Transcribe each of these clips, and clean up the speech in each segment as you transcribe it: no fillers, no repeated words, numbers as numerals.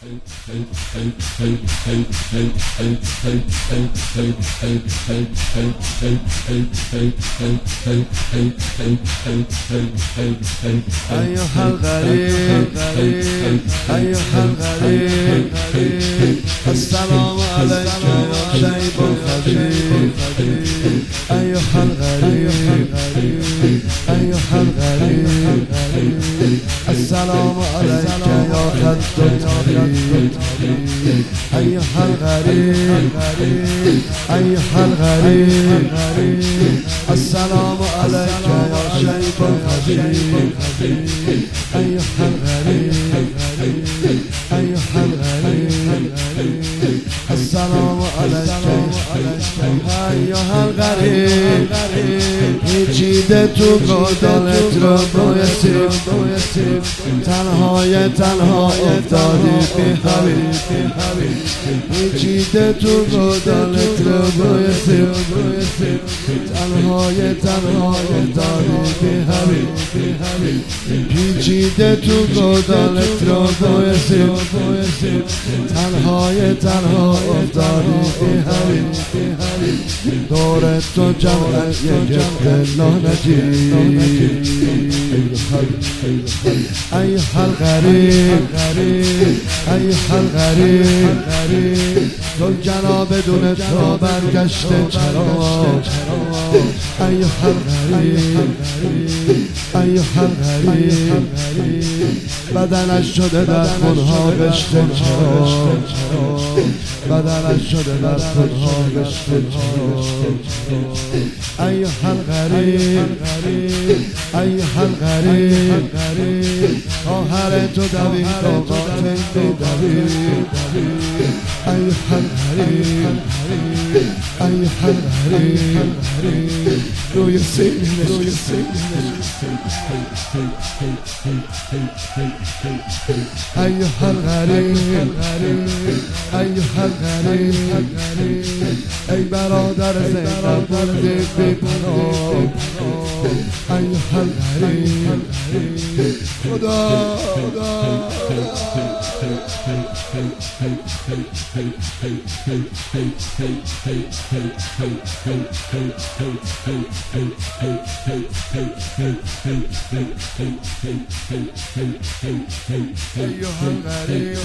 أيها الغريب أيها الغريب السلام عليك يا شيب الخبيب أيها الغريب أيها الغريب السلام عليك يا خد الطبيب أيها الغريب أيها الغريب السلام عليك يا شيب الخبيب أيها الغريب أيها الغريب السلام عليك أيها الغريب پیچیده تو گودالت رو بایسیم تنهای تنها افتادی بی حبیب پیچیده تو گودالت رو بایسیم تنهای تنها افتادی بی حبیب پیچیده تو گودالت رو بایسیم تنهای تنها افتادی بی حبیب دور تو جمع یک لعنتی أيها الغريب أيها الغريب دل جناب بدون تو برگشته چرا أيها الغريب أيها الغريب بدنش شده در خونها گشته چرا بدنش شده در خونها گشته چرا أيها الغريب أيها الغريب خواهر تو دوید و قاتل دوید أيها الغريب أيها الغريب روی سینه روی أيها الغريب أيها الغريب ای برادر زینب بردی بی پناه أيها الغريب خدا أيها الغريب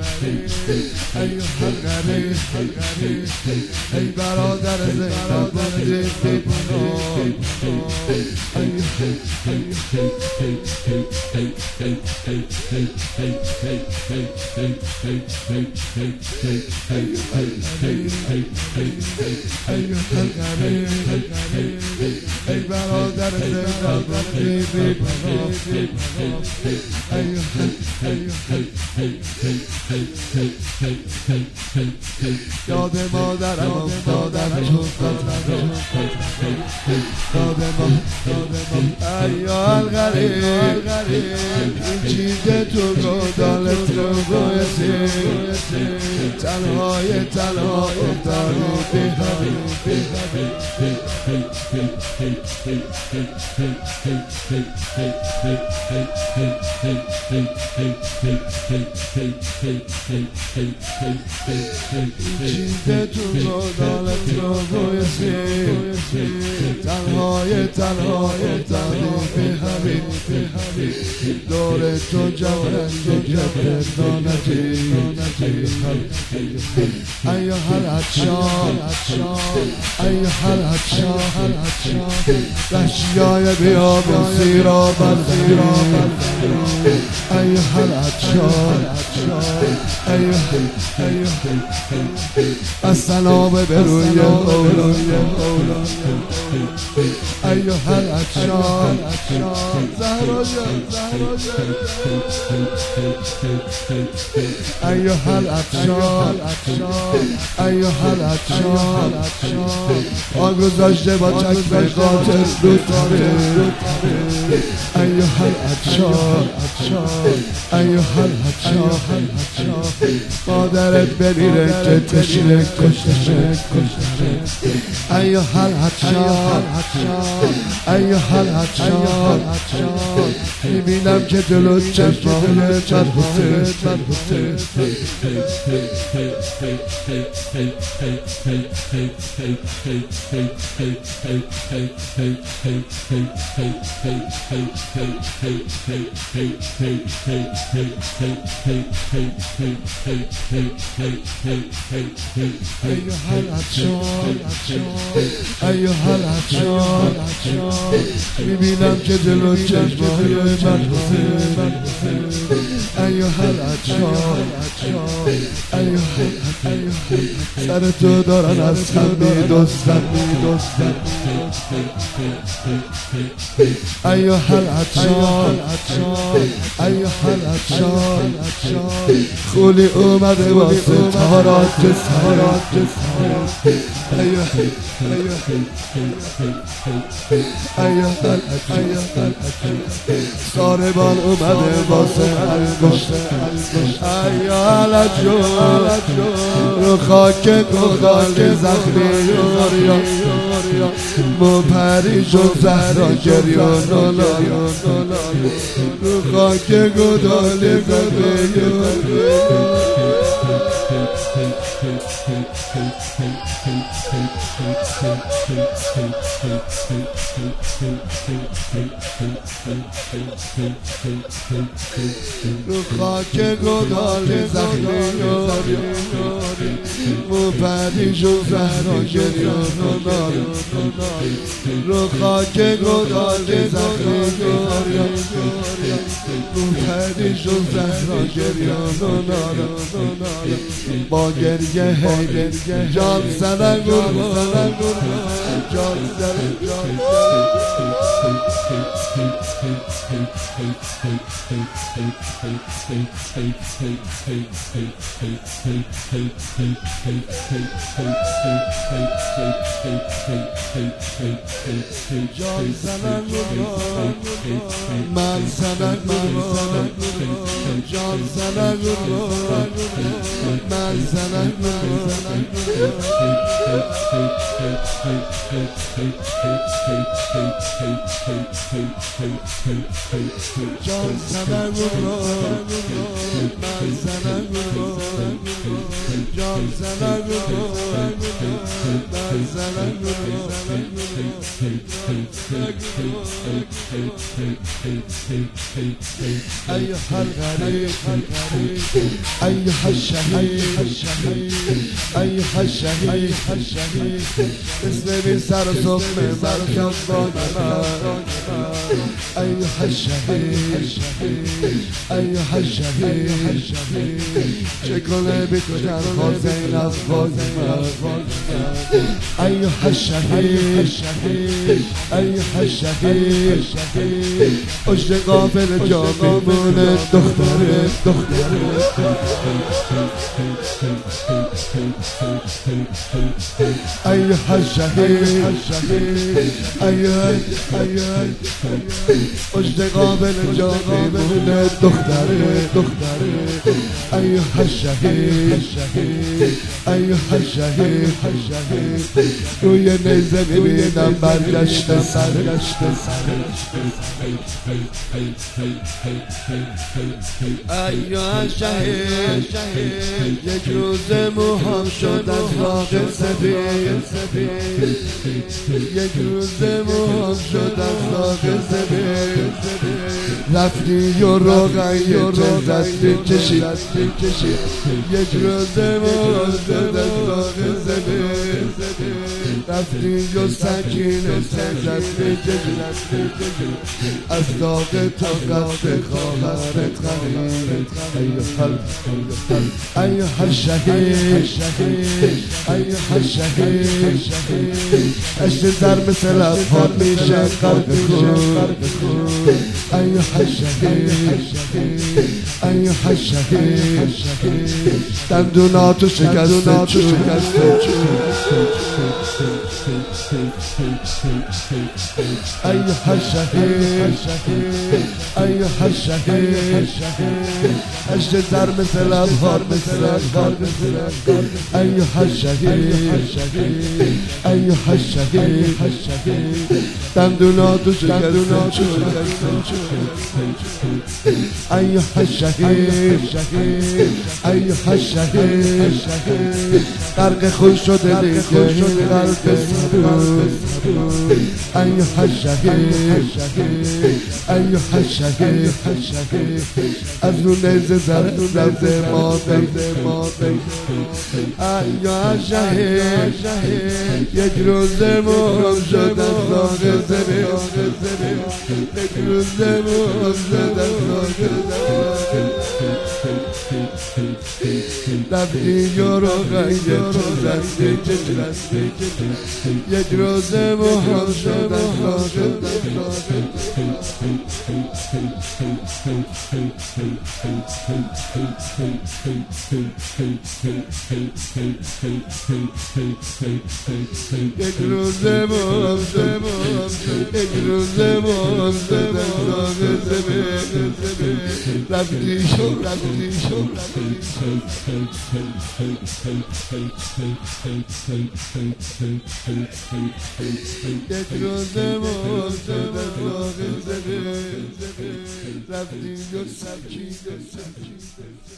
أيها الغريب ای برادر زینب بردی بی پناه أيها الغريب ای برادر زینب بردی بی پناه یاد مادرم افتادم تو قطرم یاد أيها الغريب پیچیده تو گودالت رو بایسیم تنهای تنها افتادی بی حبیب پیچیده تو گودالت رو بایسیم تنهای تنها افتادی بی حبیب دور تو جمع یک لعنتی أيها العطشان أيها العطشان وحشیای بیابان سیرابان أيها العطشان السلام به روی اولاد أيها العطشان زهرا أيها العطشان أيها العطشان آن گذاشته با چشم قاطر رو تاره أيها العطشان أيها العطشان مادرت بمیره که تشنه کشته أيها العطشان أيها العطشان میبینم که جلو چشمانت مربوطه ایها العطشان میبینم که جلو چشمای من ایها العطشان سر تو دارن از هم میدزدن ایها العطشان خولی اومده واسه تارات ساربان اومده واسه انگشت ایها العطشان رو خاک گودال زخمی مپری شد زهرا گریان رو خاک گودال زخمی رو خاک گودال زخمی مپری شد زهرا گریان رو خاک گودال زخمی مپری شد زهرا گریان با گریه جان زدن قربان جان زدن جان زدن من زدن جان زدن من زدن جان زدن من زدن جان زدن من زدن ایها الغریب ایها الشهید ایها الشهید اسم بی سر و صبح مرکز با ایها الشهید ایها الشهید چه کنه بیتوشن حسین از فاطمه ایها الشهید ایها الشهید پشت قافل جا میمونه دختره ایها الشهید پشت قافل جا میمونه دختره ایها الشهید ایها الشهید روی نیزه میبینم برگشته سر ایها الشهید یک روز موهام شد از راق سفید یک روز موهام شد از راق سفید رفتی و روغن یک دستی کشید یک روز موهام شد از راق سفید رفتی و سکینه دستی کشید از داغ تو قصد خواهرت خرید ایها الشهید ایها الشهید اشت زر مثل لبها میشه غرق خون ایها الشهید ایها الشهید دندوناتو شکسته چون ایها الشهید ایها الشهید اشت زر مثل لبها ایها الشهید ایها الشهید دندوناتو شکستن ایوه الشهید ایوه الشهید غرق خون شده دیگه غرق ایوه الشهید ایوه الشهید از رو نیزه زده ماده ایوه الشهید یک روز مرم شد از لاغ زمین یک روز مرم شد از لاغ رفتی یارو غیر تو رستی یک روز مرم شد از لاغ یک روز مرم شد یک روز مرم شد از لاغ زمین رفتی شو یک روز مرم شد از لاغ زمین رفتی و سبکی